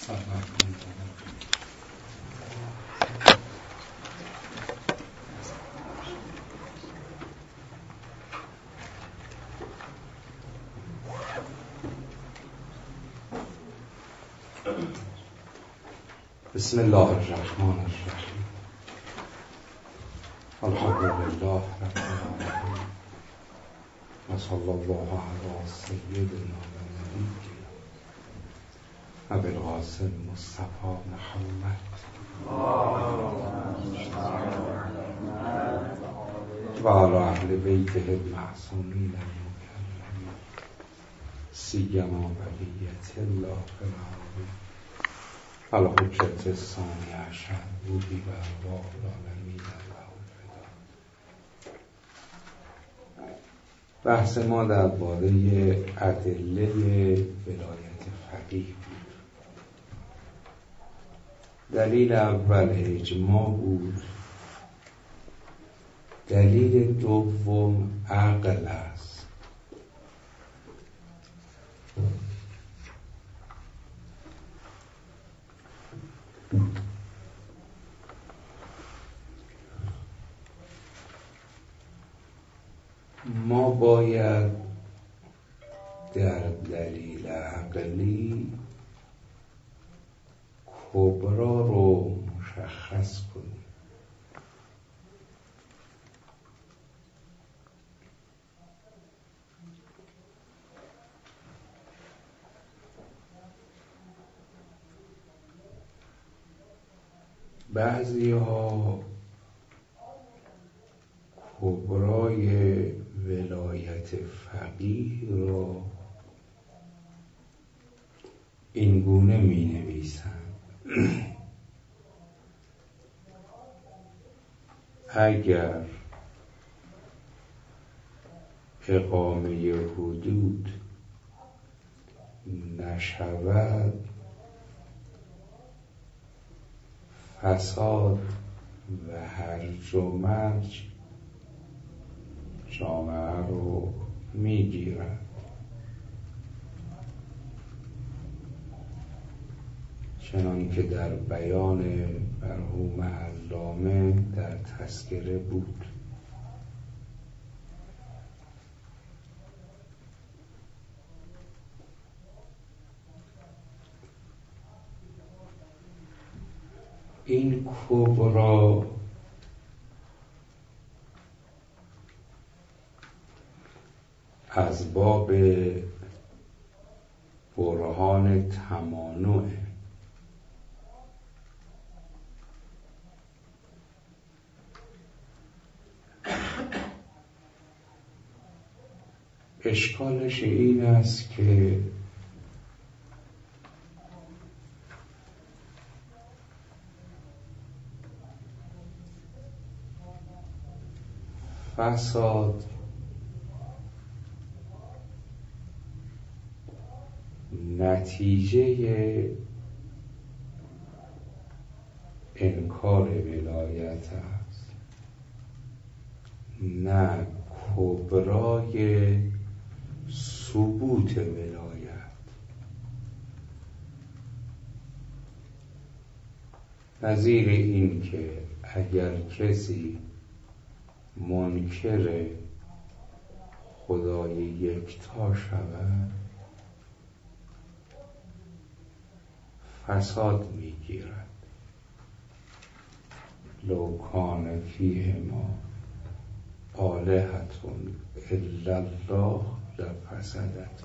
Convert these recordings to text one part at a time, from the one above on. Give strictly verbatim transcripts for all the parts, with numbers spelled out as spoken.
بسم الله الرحمن الرحیم. الحمد لله رب العالمین و صلی الله علی سیدنا و نبینا ابی القاسم مصطفی محمد و علی اهل بیته المعصومین المکرمین سیما بقیة الله فی الارض الحجة الثانی عشر بودی و ارواح العالمین الله الفدا. بحث ما درباره ادله ولایت فقیه بود. دلیل اول اجماع بود، دلیل دوم عقل است. ما باید در دلیل عقلی کبرا رو مشخص کنیم. بعضی ها کبرای ولایت فقیه را این گونه می نویسند: اگر اقامه حدود نشود فساد و هرج و مرج جامعه رو میگیرد. چنان که در بیان مرحوم علامه در تذکره بود. این کبرا از باب برهان تمانعه. اشکالش این است که فساد نتیجه انکار ولایت است، نه کبرای ثبوت ولایت. نظیر این که اگر کسی منکر خدای یکتا شود فساد میگیرد. لو کان فیهما آلهة الا الله لفسدتا.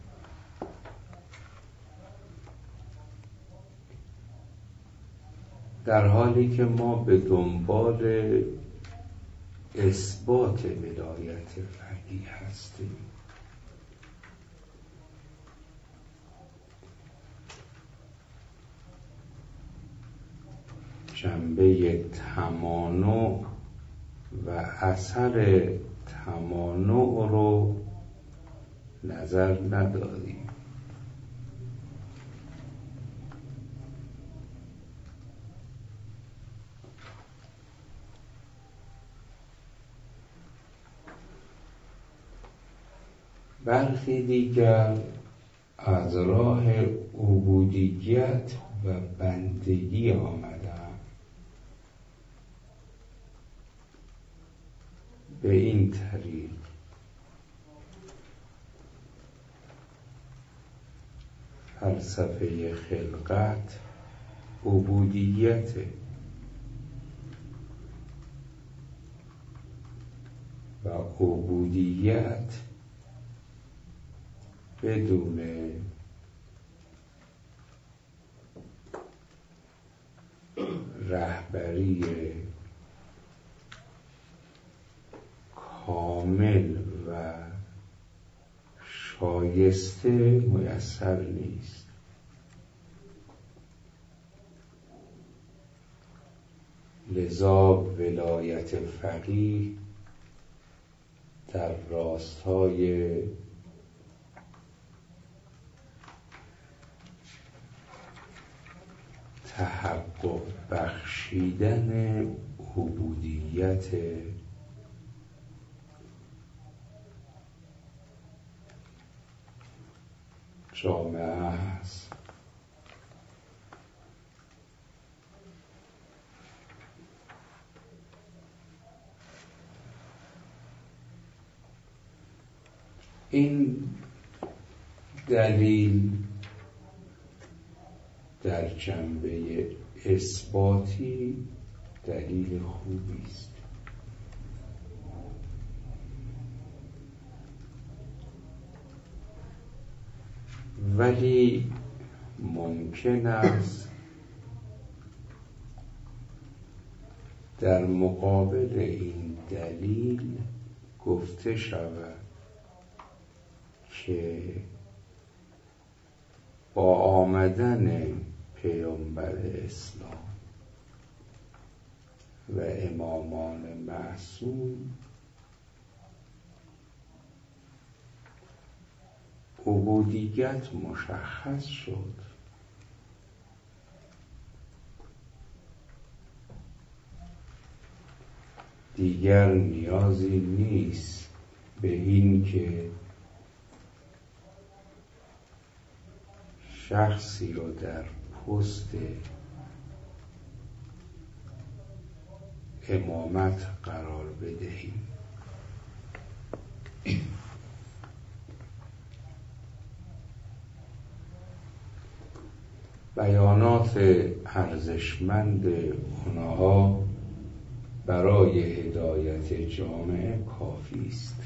در حالی که ما به دنبال اثبات ولایت فقیه هستیم. جنبه تمانع و اثر تمانع رو نظر نداریم. برخی دیگر از راه عبودیت و بندگی آمدم، به این طریق فلسفه خلقت عبودیت و عبودیت بدون رهبری کامل و شایسته میسر نیست. لذا ولایت فقیه در راستای تحقق بخشیدن عبودیت جامعه است. این دلیل در جنبه اثباتی دلیل خوبی است، ولی ممکن است در مقابل این دلیل گفته شود که با آمدن پیامبر اسلام و امامان معصوم عبودیت مشخص شد. دیگر نیازی نیست به این که شخصی رو در پست امامت قرار بدهیم. بیانات ارزشمند اونها برای هدایت جامعه کافی است.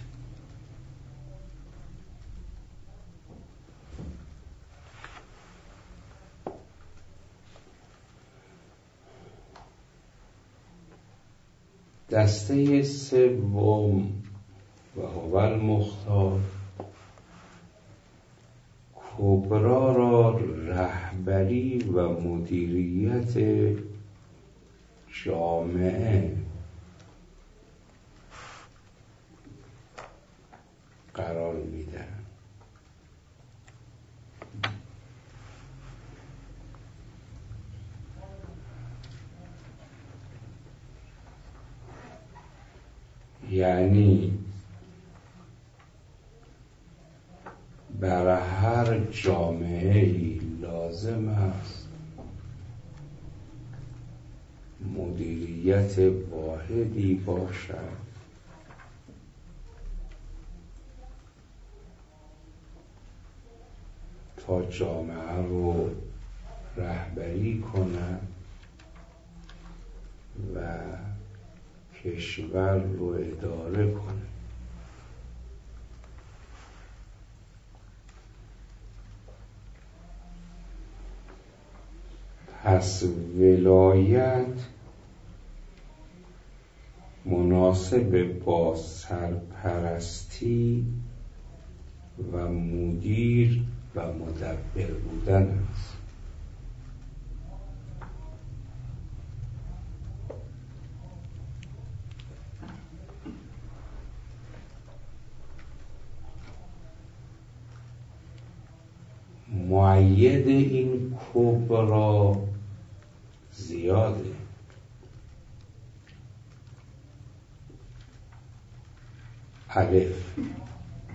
دسته سوم و هو المختار کبرا را رهبری و مدیریت جامعه قرار میدن. یعنی بر هر جامعه‌ای لازم است مدیریت واحدی باشد تا جامعه رو رهبری کند و کشور رو اداره کنه. پس ولایت مناسب با سرپرستی و مدیر و مدبر بودن است. مؤید این کبرا زیاده. الف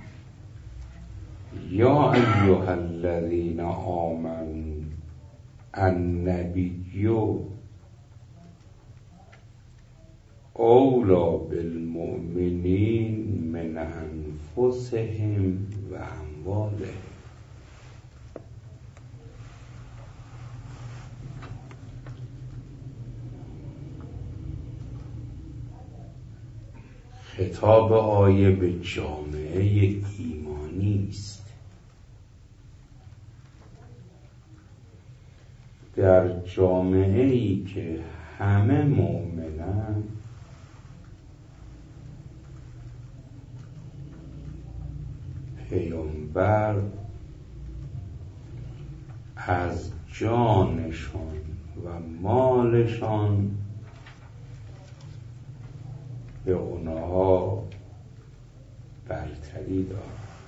یا ایها الذین آمنوا النبی اولی بالمؤمنین من انفسهم و اموالهم. خطاب آیه به جامعه ایمانی است. در جامعه ای که همه مؤمنند پیامبر از جانشان و مالشان به اونها برتری دارد.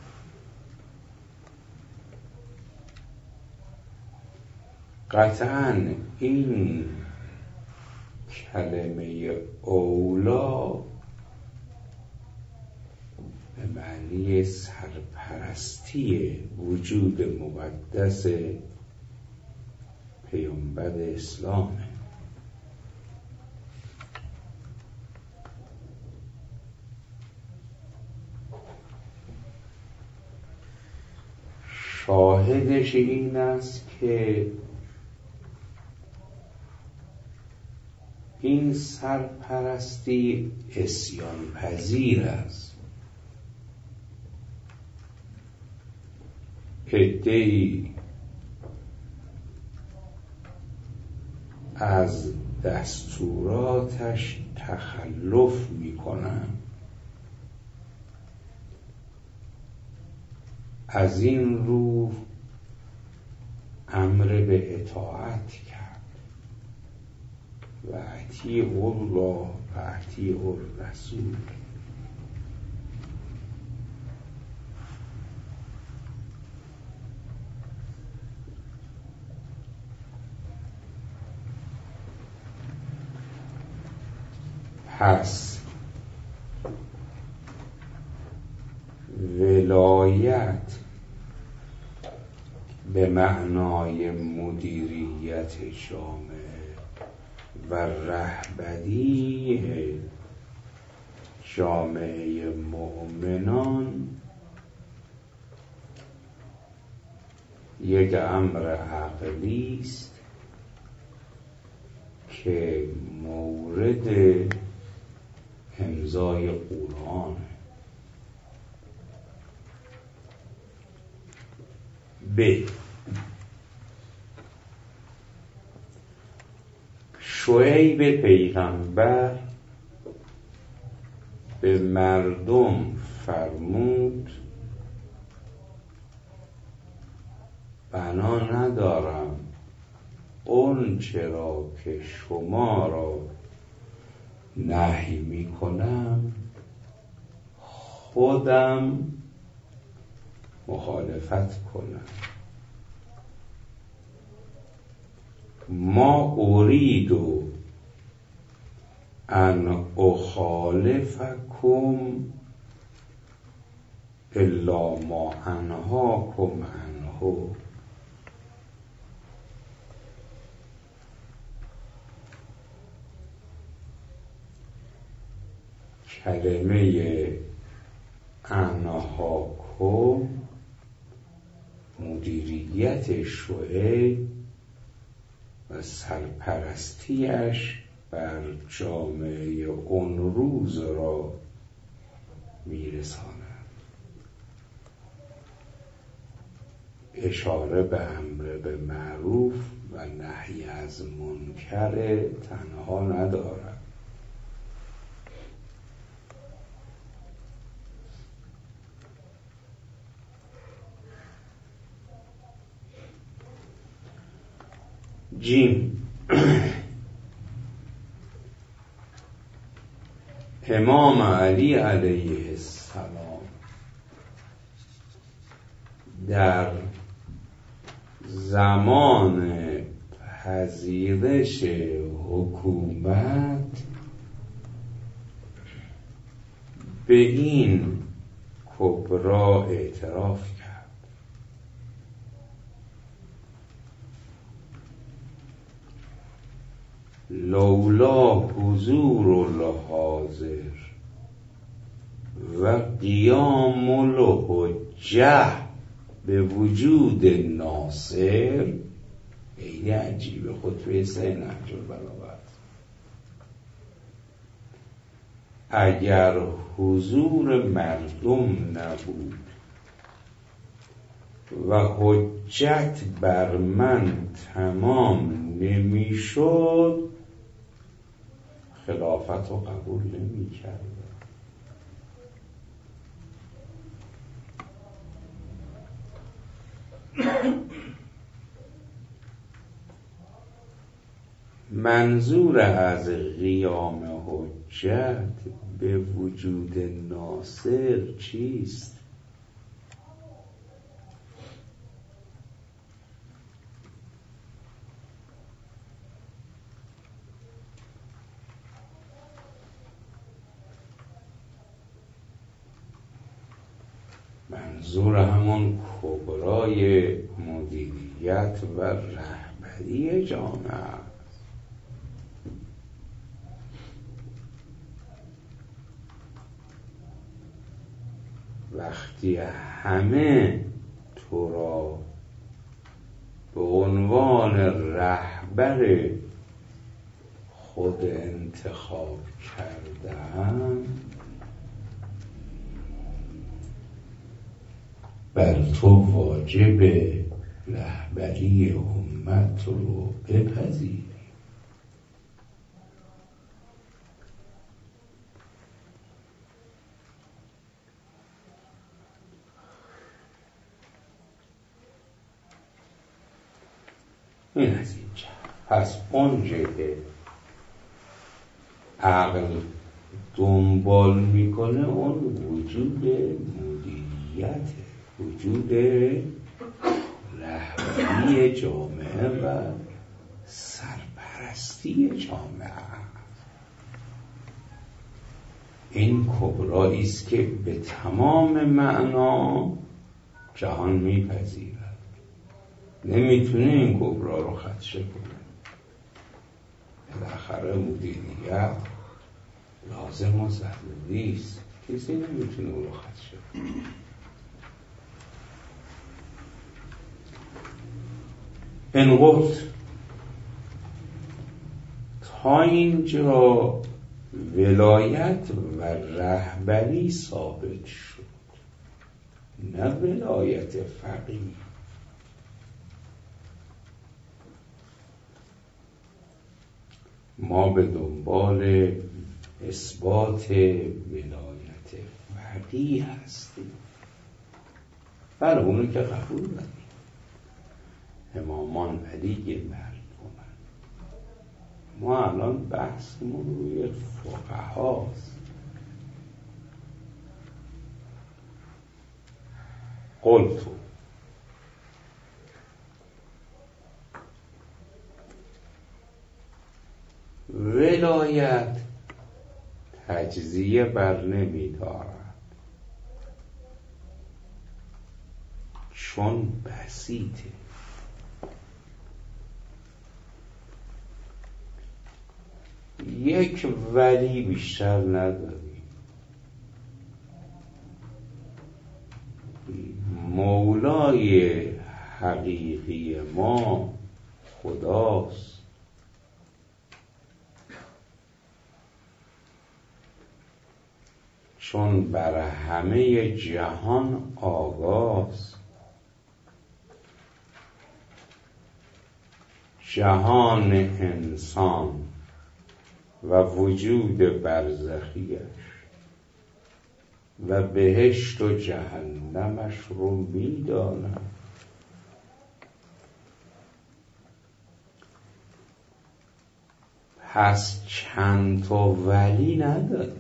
قطعاً این کلمه اولا به معنی سرپرستی وجود مقدس پیامبر اسلامه. شاهدش این است که این سرپرستی عصیان پذیر است. عده‌ای از دستوراتش تخلف می‌کنند. از این رو امر به اطاعت کرد و اطیعوا الله و اطیعوا الرسول. پس ولایت به معنای مدیریت جامعه و رهبری جامعه مؤمنان یک امر عقلی است که مورد امضای قرآن. ب شعیب پیغمبر به مردم فرمود بنا ندارم اون چرا که شما را نهی می کنم خودم مخالفت کنم. ما اريد ان اخالفکم الا ما انهاکم عنه. کلمه انهاکم مدیریت شعیب و سرپرستیش بر جامعه اون روز را میرساند. اشاره به امر به معروف و نهی از منکر تنها ندارد. جیم امام علی علیه السلام در زمان پذیرش حکومت به این کبرا اعتراف کرد. لولا حضور الحاضر و قیام الحجه به وجود ناصر. خیلی عجیبه خطبه سه نهج البلاغه. اگر حضور مردم نبود و حجت بر من تمام نمیشد، خلافت رو قبول نمی کردم. منظور از قیام حجت به وجود ناصر چیست؟ منظور همون کبرای مدیریت و رهبری جامعه است. وقتی همه تو را به عنوان رهبر خود انتخاب کردن، بر تو واجب رهبری امت رو بپذیری. این از اینجا. پس اونجا که عقل دنبال میکنه اون وجود مدیریت، وجود رهبری جامعه و سرپرستی جامعه. این کبرایی است که به تمام معنا جهان میپذیرد. نمیتونه این کبرا رو خدشه کنه. بالاخره مدیریت لازم و ضروری است. کسی نمیتونه او رو خدشه کنه. این قلت تا اینجا ولایت و رهبری ثابت شد، نه ولایت فقیه. ما به دنبال اثبات ولایت فقیه هستیم. بله اونو که قبول داریم، امامان ولی مردمن. ما الان بحثمون روی فقهاست. قلتو ولایت تجزیه بر نمی دارد، چون بسیطه. یک ولی بیشتر نداریم. مولای حقیقی ما خداست. چون بر همه جهان آگاست. جهان انسان و وجود برزخیش و بهشت و جهنمش رو میداند. پس چند تا ولی نداری،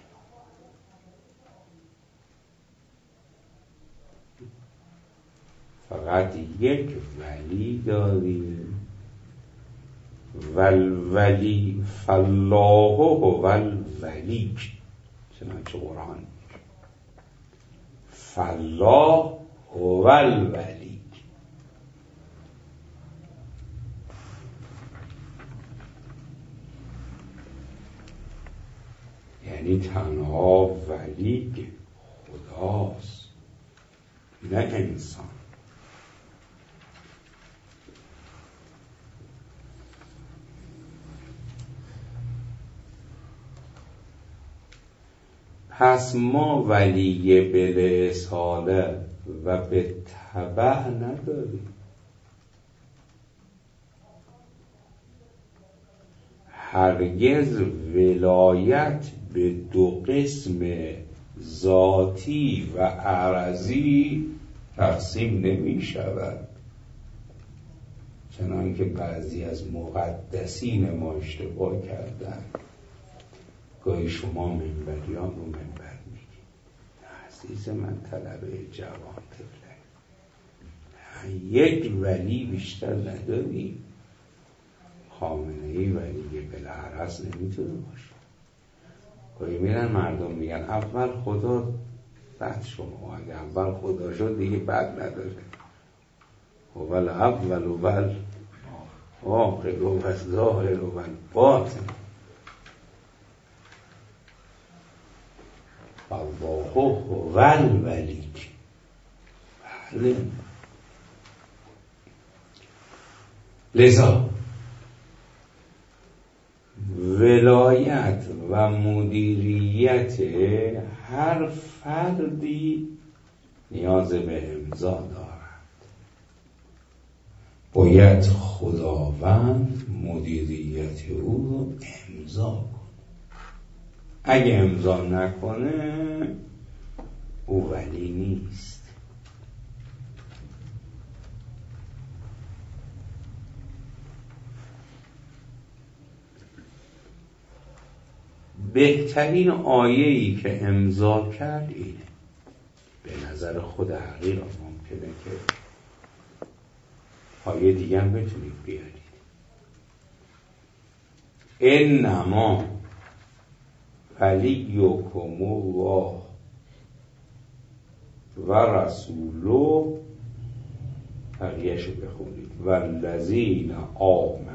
فقط یک ولی داری. والولی فالله هو الولی، چنانچه قرآن فالله هو الولی. یعنی تنها ولی خداست، نه انسان. پس ما ولی به رساله و به تبع نداریم. هرگز ولایت به دو قسم ذاتی و عرضی تقسیم نمی شود، چنان که بعضی از مقدسین ما اشتباه کردن. گاهی شما منبریان رو منبر میگید، عزیز من طلبه جوان طفله، یک ولی بیشتر نداریم. خامنه‌ای ولی بالعرض نمیتونه باشه. گاهی میرن مردم میگن اول خدا بعد شما. اگه اول خدا شد دیگه بعد نداره. اول اول و بل آخر و ظاهر و باطن. الله هو الولی. بله. لذا ولایت و مدیریت هر فردی نیاز به امضا دارد. باید خداوند مدیریت او رو امضا کنه. اگه امضا نکنه او ولی نیست. بهترین آیه‌ای که امضا کرد اینه. به نظر خود حقیقت ممکنه که آیه دیگه هم بتونید بیارید. انما ولیکم الله و رسوله، بقیه‌شو بخونید، والذین آمنوا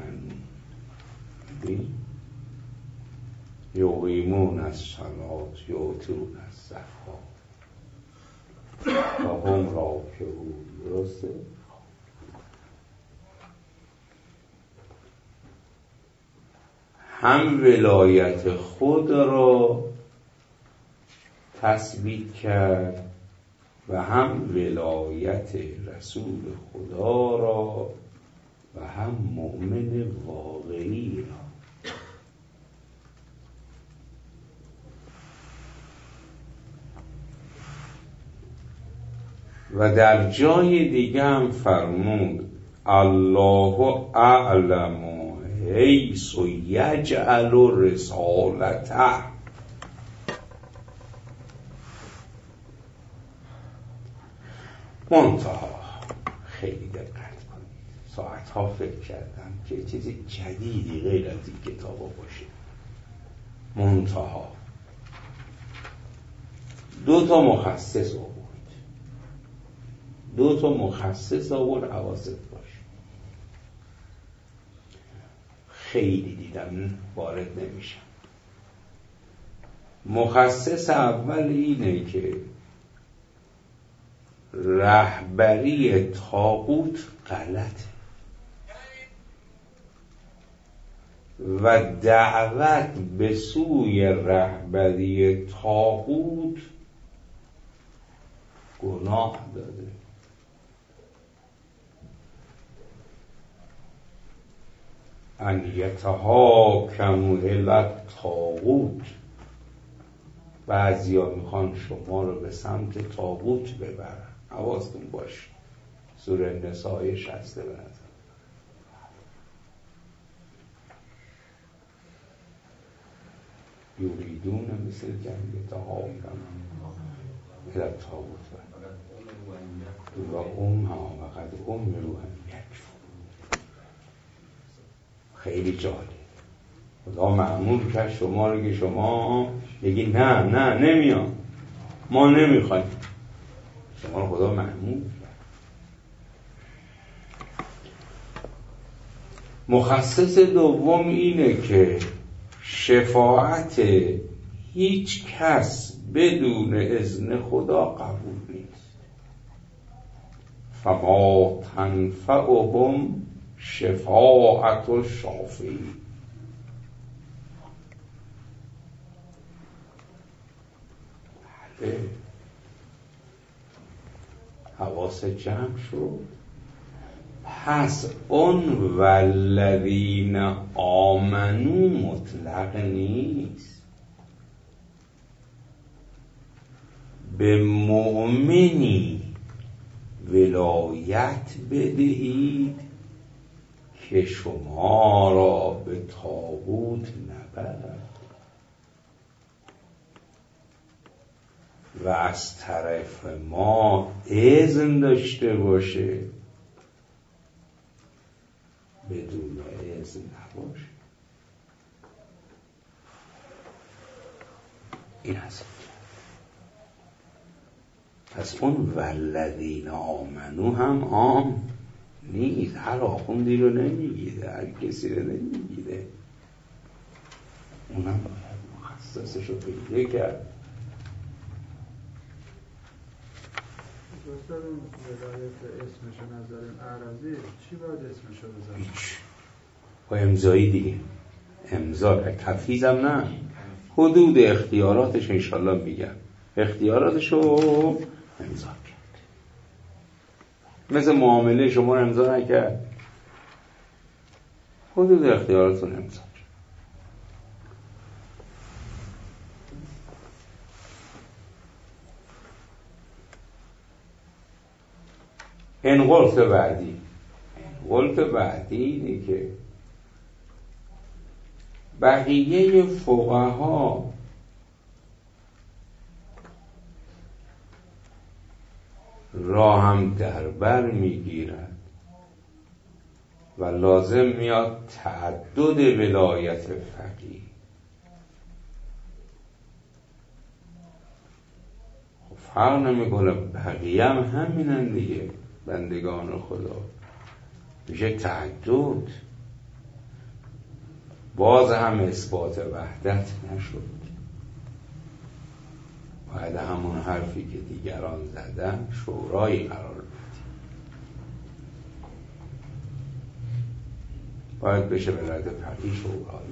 یقیمون الصلاة یؤتون الزکاة و هم راکعون. درسته؟ هم ولایت خود را تثبیت کرد و هم ولایت رسول خدا را و هم مؤمن واقعی را. و در جای دیگه هم فرمود الله اعلم حیث یجعل رسالته. منتها خیلی دقت کنید، ساعتها فکر کردم که چیز جدیدی غیر از این کتابا باشه. منتها دو تا مخصص آورد، دو تا مخصص آورد، حواست باشه. خیلی دیدم وارد نمیشم. مخصص اول اینه که رهبری طاغوت غلطه و دعوت به سوی رهبری طاغوت گناه داره. ان یتحاکموا الی الطاغوت، بعضیا میخوان شما رو به سمت طاغوت ببرن. حواستون باشه، سوره نساء شصت به نظر. یریدون مثل جنگ تحاکموا الی الطاغوت و ام ها و قد امروا ان یکفروا. خیلی جالب. خدا مأمور کرد شما رو که شما بگی نه نه نمیام، ما نمیخوایم. شما رو خدا مأمور کرد. مخصص دوم اینه که شفاعت هیچ کس بدون اذن خدا قبول نیست. فما تنفعهم شفاعت الشافعین. بله، حواس جمع شد. پس اون والذین آمنو مطلق نیست. به مؤمنی ولایت بدهید که شما را به طاغوت نبرد و از طرف ما اذن داشته باشه، بدون اذن نباشه. این هست. پس اون والذین آمنو هم عام نیست. هر آخوندی رو نمیگیره، هر کسی رو نمیگیره. اونم باید مخصصش رو پیدا کرد. دوستان اون ولایت اسمشو نذاریم اعراضی، چی باید اسمشو بذاریم؟ هیچ. با امضایی دیگه. امضا تفیض هم نه. حدود اختیاراتش انشالله میگم. اختیاراتشو امضا کرد. مثل معامله شما رو امضا نکرد، حدود اختیاراتون امضا کرد. انقلت بعدی انقلت بعدی اینه که بقیه فقها را هم در بر میگیرند و لازم میاد تعدد ولایت فقیه. خب فرق نمیکنه، بقیه هم همینن دیگه، بندگان خدا. میشه تعدد. باز هم اثبات وحدت نشد. باید همون حرفی که دیگران زدن شورایی قرار بدیم. باید بشه ولایت فقیه شورایی.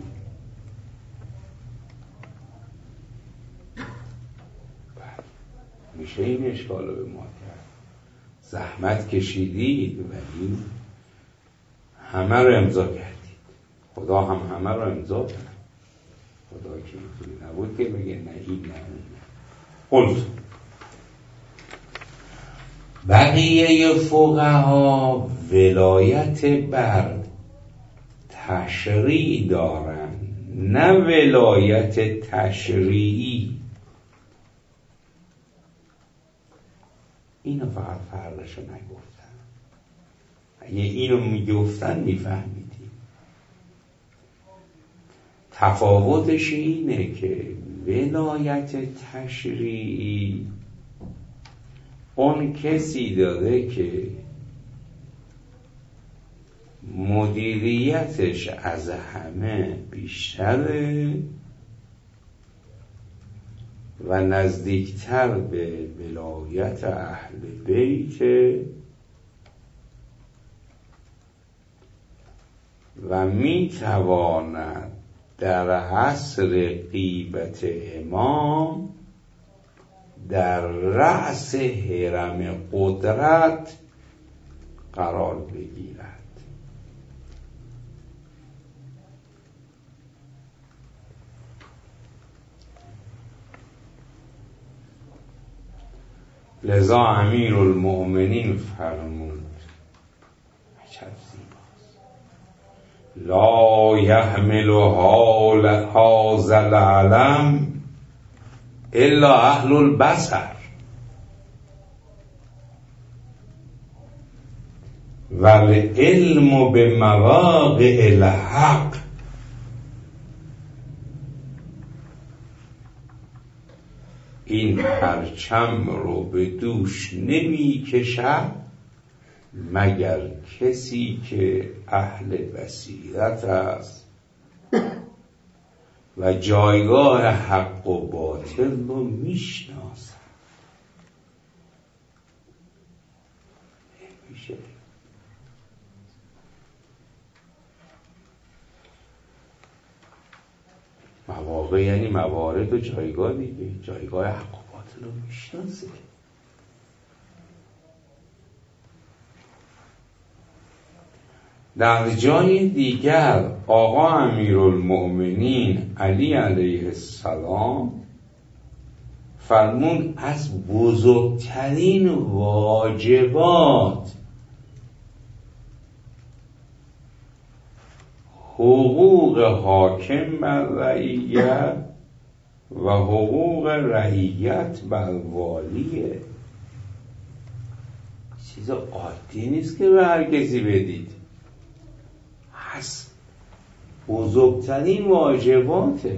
میشه این اشکال رو به ما کرد. زحمت کشیدید ولی همه رو امضا کردید. خدا هم همه رو امضا کرد. خدا که اینطوری نبود که بگه نه این نه اون. قلت بقیه فقها ولایت بر تشریع دارن، نه ولایت تشریعی. اینو فقط فرقشو نگفتن. اگه اینو میگفتن میفهمیدیم. تفاوتش اینه که ولایت تشریعی اون کسی داده که مدیریتش از همه بیشتره و نزدیکتر به ولایت اهل بیت و میتواند در عصر غیبت امام در رأس هرم قدرت قرار بگیرد. لذا امیر المؤمنین فرمود، عجب زیباست، لا یحمل حال هذا العلم الا اهل البصر والعلم بمواقع الحق. این پرچم رو به دوش نمی کشد مگر کسی که اهل بصیرت است و جایگاه حق و باطل رو میشناسن. میشه مواقع یعنی موارد و جایگاه دیگه، جایگاه حق و باطل رو میشناسه. در جای دیگر آقا امیرالمؤمنین علی علیه السلام فرمود از بزرگترین واجبات حقوق حاکم بر رعیت و حقوق رعیت بر والیه. چیز عادی نیست که به هر کسی بدید، هست بزرگترین واجباته.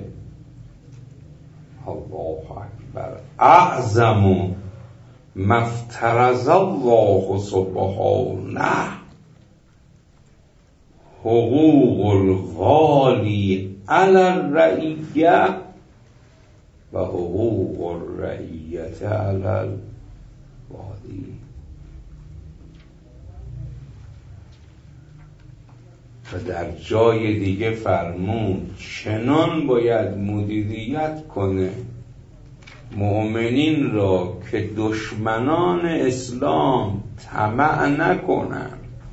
الله اکبر. اعظم مفترض الله سبحانه حقوق الوالی علی الرعیه و حقوق الرعیت علی الوالی. و در جای دیگه فرمود چنان باید مدیریت کنه مؤمنین را که دشمنان اسلام طمع نکنن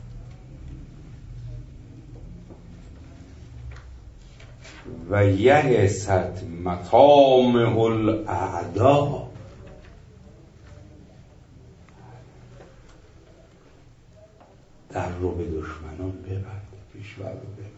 و یهست مطامع الاعدا. در رو به دشمنان ببند، کشور رو ببند.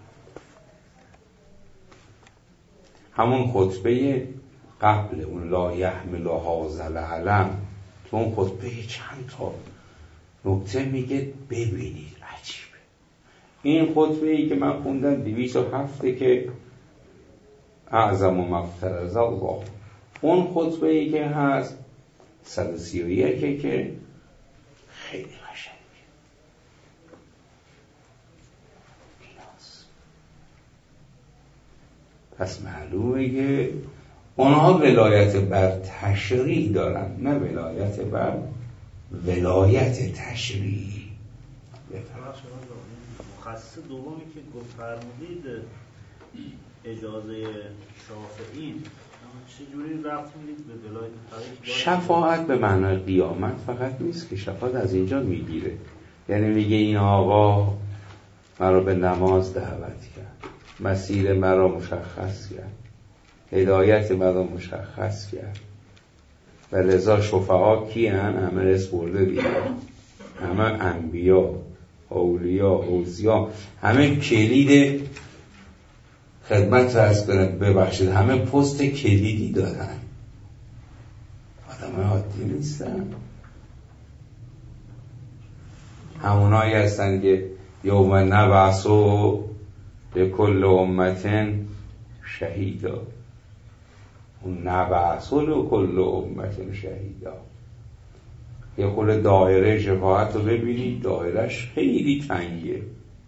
همون خطبه قبل اون لا یحمل هذا العلم، تو اون خطبه چند تا نکته میگه ببینید عجیبه. این خطبه ای که من خوندم دویست و هفته که اعظم و مفترض الله، اون خطبه ای که هست صد و سی و یک که خیلی قشنگه. پس معلومه که اونها ولایت بر تشریع دارن، نه ولایت بر ولایت تشریعی. مخصص دومی که گفت فرمودید اجازه شافعین، چجوری ربط میدید به ولایت تشریع؟ شفاعت به معنای قیامت فقط نیست که شفاعت از اینجا میگیره، یعنی میگه این آقا مرا به نماز دعوت کرد، مسیر مرا مشخص کرد، هدایت مرا مشخص کرد و لذا شفعا کی هن؟ همه رس برده دیگه، همه انبیا، اولیا، اوزیا، همه کلید خدمت رس کنن، ببخشید همه پست کلیدی دارن، آدم عادی نیستن. همونایی هستن که یوم نبعثو به کل امتن شهیدا، اون نبعثو به کل امتن شهیدا. یه خود دایره شفاعت رو ببینید، دایرهش خیلی تنگه.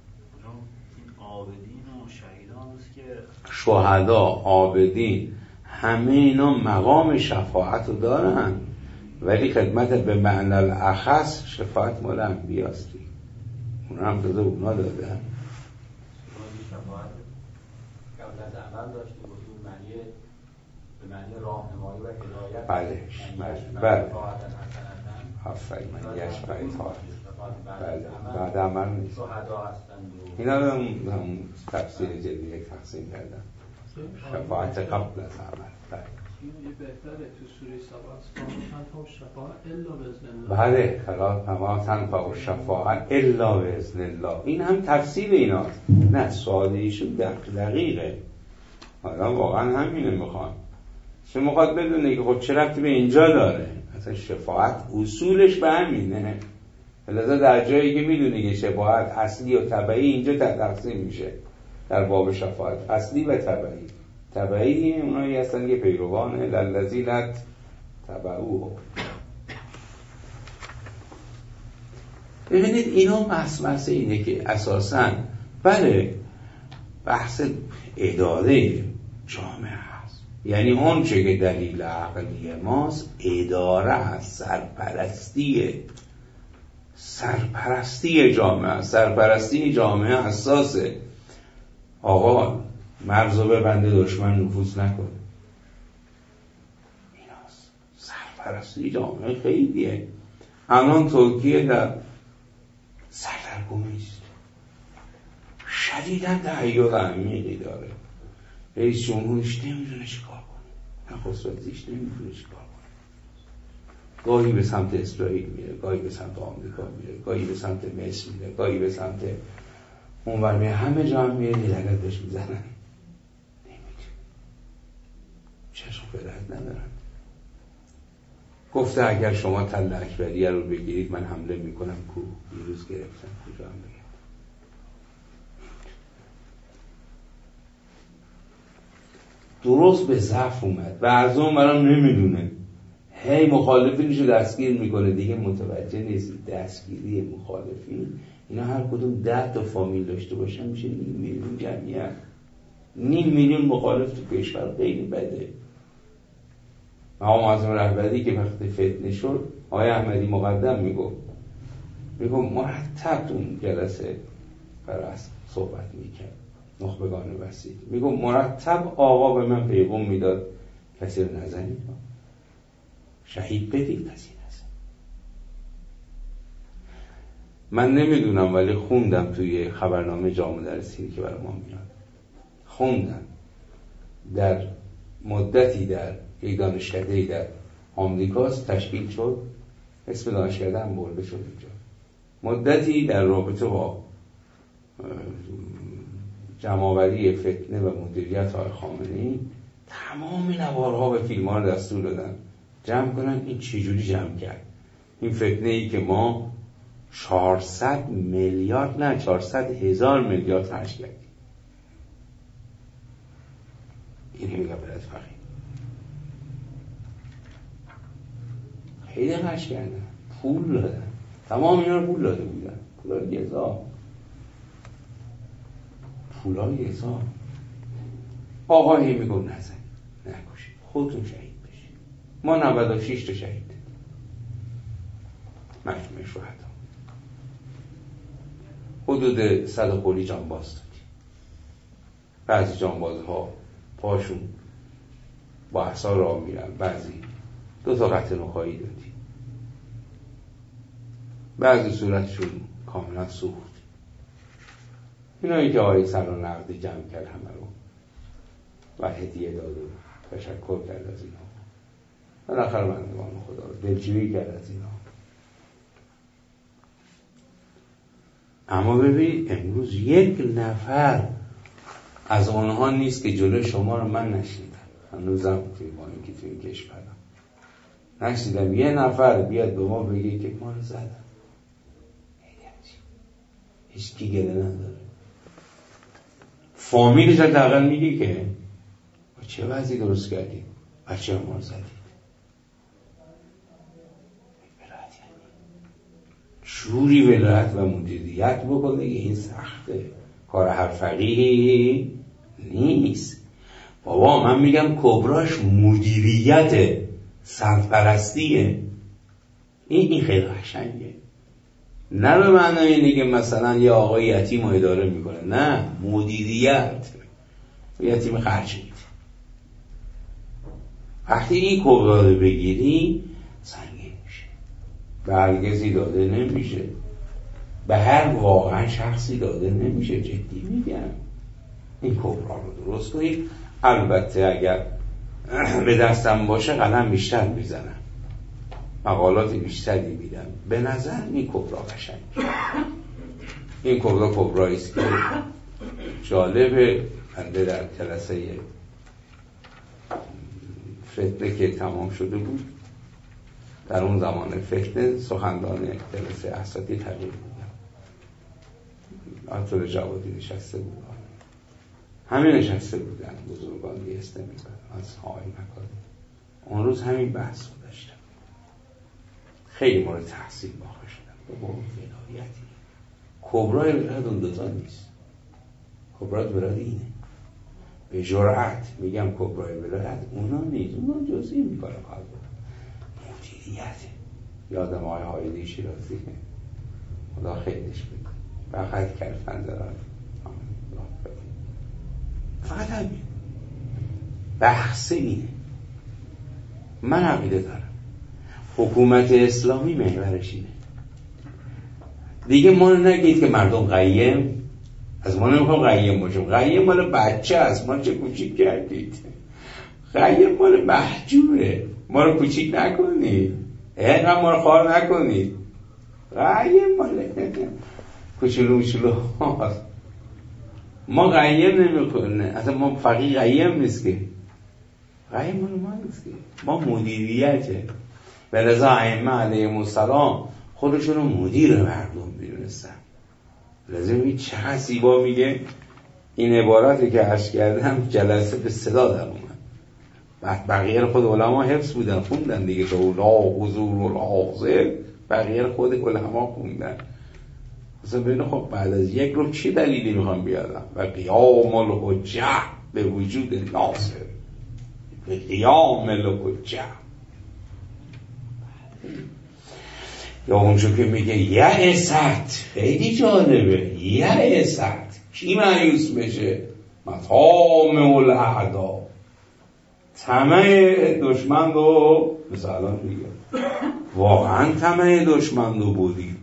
عابدین و شهیدان است که شهدا، عابدین، همه اینا مقام شفاعت رو دارن، ولی خدمت به معنی الاخص شفاعت مال انبیاست، اونا هم تازه اونا دادن. شفاعت قبل از عمل داشته بود، معنی به معنی راهنمایی و هدایت. بله بله آفرین، من یش باید بله بعد عمل نیست. شهدا هستند اینا رو هم تفسیر جدید تقسیم کردن، شفاعت قبل از عمل. بله این بهتره تو سوره سبا تنفع الشفاعة الا باذن الله. بله خلاص تمام تنفع الشفاعة الا باذن الله. این هم تفسیر ایناست، نه سوالشون دقیقه. حالا واقعا همینه میخوان، چه میخواد بدونه که خب چه ربطی به اینجا داره. اصلا شفاعت اصولش به همینه، لذا در جایی که میدونه که شفاعت اصلی و تبعی اینجا تقسیم میشه در باب شفاعت، اصلی و تبعی. تبعی اونایی هستن که پیروان للذین تبعوه. ببینید اینا مسمسه اینه که اساساً بله بحث اداره جامعه هست. یعنی اون چه که دلیل عقلی ماست اداره است، سرپرستیه، سرپرستی جامعه است. سرپرستی جامعه اساسه. آقا مرزو ببنده دشمن نفوذ نکنه، ایناست سرپرستی جامعه. خیلیه. الان ترکیه در سردرگمی است، شدیداً تحیل عمیقی داره. رئیس جمهورش نمیدونه چی کار کنه، نخست وزیرش نمیدونه چی کار کنه. گاهی به سمت اسرائیل میره، گاهی به سمت آمریکا میره، گاهی به سمت مصر میره، گاهی به سمت اونور میره. همه جا هم میره لگد بهش میزنن. نمیدونه، چشم فرد ندارن. گفته اگر شما تل اکبریه رو بگیرید من حمله میکنم. کو دیروز گرفتن، کجا هم بگیرد؟ درست به ضعف اومد و از اون برام نمیدونه، هی مخالفینشو دستگیر میکنه. دیگه متوجه نیست دستگیری مخالفین اینا هر کدوم ده تا فامیل داشته باشن میشه نیم میلیون جمعیت. نیم میلیون مخالف تو کشور خیلی بده. آقا معظم رهبری که وقتی فتنه شد آقای احمدی مقدم میگفت میگفت مرتب اون جلسه پرست صحبت میکرد، نخبگان وسیع، میگفت مرتب آقا به من پیغام میداد کسی رو نزنید، شهید بدید، کسی نزنید. من نمیدونم ولی خوندم توی خبرنامه جامعه درسی که برای ما میاد، خوندم در مدتی در یک دانشکده‌ای در آمریکاست تشکیل شد، اسم دانشکده هم برده شد اینجا، مدتی در رابطه با جمع‌آوری فتنه و مدیریت آقای خامنه‌ای تمام نوارها و فیلم‌ها رو دستور دادن جمع کنن. این چجوری جمع کرد؟ این فتنه‌ای که ما چهارصد میلیارد نه چهارصد هزار میلیارد خرج کردیم. این میگه بلد فقیر خیلی خرج کردن، پول دادن، تمام اینا رو پول داده بودن، پولای گزا، پولای گزا. آقا هی میگو نزن، نکشید، خودتون شهید بشید. ما نود و شش تا شهید دادیم، محکمه شهدا حدود صد قولی جانباز دادیم. بعضی جانبازها پاشون با احصار راه میرن، بعضی دو تا قطع نخایی دادیم، بعضی صورتشون کاملا سوخت. اینایی که آقای سران نقدی جمع کرد همه رو و هدیه داد و تشکر کرد از اینا، بالاخره بندگان خدا رو دلجویی کرد از اینا. اما ببین امروز یک نفر از اونها نیست که جلو شما رو من نشنیدم، هنوزم توی ما این که توی کشورم نشنیدم یه نفر بیاد به ما بگه که ما رو زدن. هیچ کی گله نداره. فامیلش حداقل میگه که چه وضعی درست کردید، بچه ما رو زدید. ولایت یعنی جوری ولایت و مدیریت بکنه که این سخته، کار هر فقیهی نیست. بابا من میگم کبراش مدیریت، سرپرستیه. این این خیلی قشنگه. نه به معنای اینه که مثلا یه آقای یتیم رو اداره میکنه، نه، مدیریت، یتیم خرج میده. وقتی این کبرا رو بگیری سنگین میشه، به هرگزی داده نمیشه، به هر واقعا شخصی داده نمیشه. جدی میگم این کبرا رو درست کنید. البته اگر به دستم باشه قلم بیشتر میزنم، مقالات بیشتری میدم. به نظر این کبرا قشنگ، این کبرا کبرایی است که جالبه. بنده در جلسه فتنه که تمام شده بود، در اون زمان فتنه سخنران جلسه اساتید تغییر بودن، آتور جوادی نشسته بود، همه نشسته بودن، بزرگان دیسته میکنن از های مکاری. اون روز همین بحث رو داشتم، خیلی مورد تحصیل واقع شدم. با ولایتی کبرای ولایت اون دوتا نیست، کبرای ولایت اینه. به جرأت میگم کبرای ولایت اونا نیست، اونا جزئی میکنه کار مدیریته. یادم آقای هایدی شیرازی خدا خیرش بده فقط کلفن دارن فقط همین بحث اینه. من عقیده دارم حکومت اسلامی محورش اینه دیگه. ما نگید که مردم قیم، از ما نمیخوام قیم باشیم، قیم مال بچه است، ما چه کوچیک کردید. قیم مال محجوره، ما رو کوچیک نکنید، اینقدر ما رو خوار نکنید. قیم مال کوچولو کوچولو هاست. ما قیم نمیکنه، اصلا ما فقیه قیم نیست که، قیم مال ما نیست که، ما مدیریته. به رضا ائمه علیهم السلام خودشونو مدیر مردم میدونستن. لازم این چقدر زیبا میگه این عباراتی که عرض کردم، جلسه به صدا در اومد. بعد بقیه خود علما حفظ بودن خوندن دیگه، که اولا حضور الحاضر بقیه خود علما خوندن. مثلا ببین خب بعد از یک رو چی دلیلی میخوام بیارم؟ و قیام الحجه به وجود ناصر، به قیام الحجه. یا اونجا که میگه یأست، خیلی جالبه، یأست کی مایوس بشه؟ مطامع الاعدا، طمع دشمن رو مثلا میگه واقعا طمع دشمن رو بودید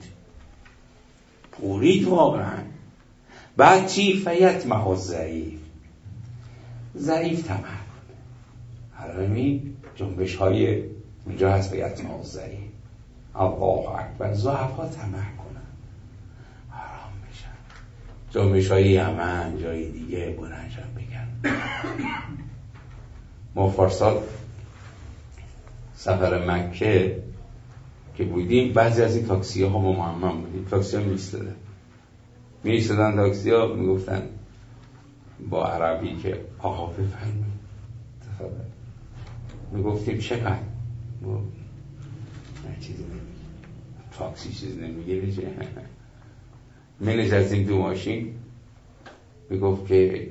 پورید واقعا. بعد چی؟ فیطمع ضعیف، ضعیف طمع کنه. حرامی جنبش های اونجا هست فیطمع ضعیف، الله اکبر، ضعفا طمع کنن حرام میشن. جنبش های یمن جای دیگه بلنجان بگن. ما فارسال سفر مکه که بودیم، بعضی از این تاکسی ها ما معمم بودیم، تاکسی ها میستده میستدن تاکسی ها میگفتن با عربی که آقا بفرمایید تفضل. میگفتیم چقدر؟ نه چیزی نمیگه، تاکسی چیزی نمیگه چه؟ می نشستیم تو ماشین، میگفت که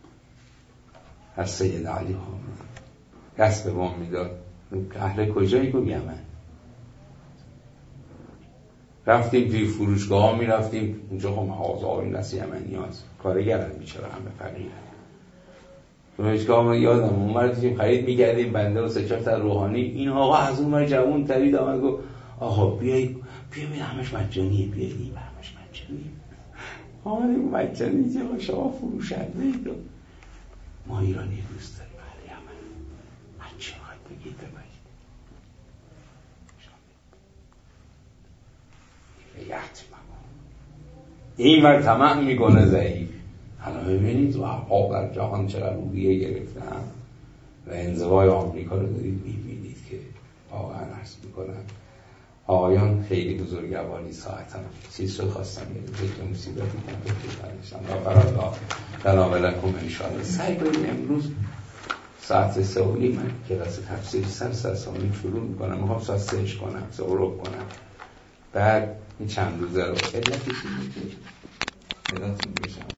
از سید علی ها دست به ما میداد. اهل کجایی؟ گفت یمن. رفتیم توی فروشگاه ها، میرفتیم اونجا خب مغازه ها این دست یمنی هاست، کارگرن بیچاره، همه فقیرن. فروشگاه ها یادم اون مرد داشتیم خرید میکردیم، بنده و سه چهار تا روحانی. این آقا از اون مرد جوون ترید آمد گفت آقا بیایید بیایید همش مجانیه، بیایید این همش مجانیه. آمدیم مجانی چه با شما فروشنده اید؟ ما ایرانی دوست داریم اهل یمن، من چه باید بگید ببایید این ور طمع میکنه ضعیف. حالا ببینید و احقاب در جهان چقدر رویه گرفتن و انزوای آمریکا رو دارید میبینید که واقعا عرض میکنن آقایان خیلی بزرگواری ساعتم چیز رو خواستم بگید که مصیبتی کنم بکنشم و برالله تناولکم انشاءالله. سعی کنیم امروز ساعت سه و نیم من کلاس تفسیر سر سر سامنی شروع میکنم، میخوام ساعت سهش کنم، سه و رب کنم. بعد این چند روزه رو علتش اینه که علتون بشم